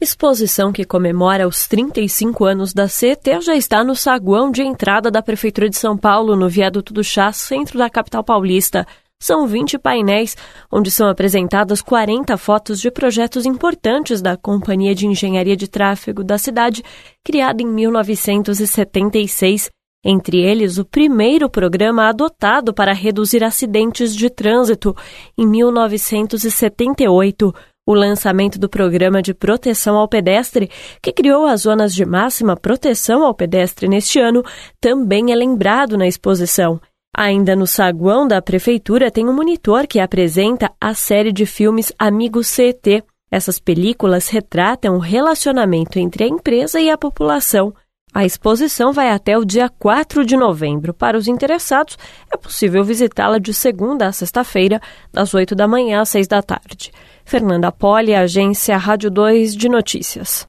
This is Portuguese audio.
Exposição que comemora os 35 anos da CET já está no saguão de entrada da Prefeitura de São Paulo, no Viaduto do Chá, centro da capital paulista. São 20 painéis, onde são apresentadas 40 fotos de projetos importantes da Companhia de Engenharia de Tráfego da cidade, criada em 1976. Entre eles, o primeiro programa adotado para reduzir acidentes de trânsito, em 1978. O lançamento do Programa de Proteção ao Pedestre, que criou as zonas de máxima proteção ao pedestre neste ano, também é lembrado na exposição. Ainda no saguão da Prefeitura tem um monitor que apresenta a série de filmes Amigos CET. Essas películas retratam o relacionamento entre a empresa e a população. A exposição vai até o dia 4 de novembro. Para os interessados, é possível visitá-la de segunda a sexta-feira, das 8 da manhã às 6 da tarde. Fernanda Poli, Agência Rádio 2 de Notícias.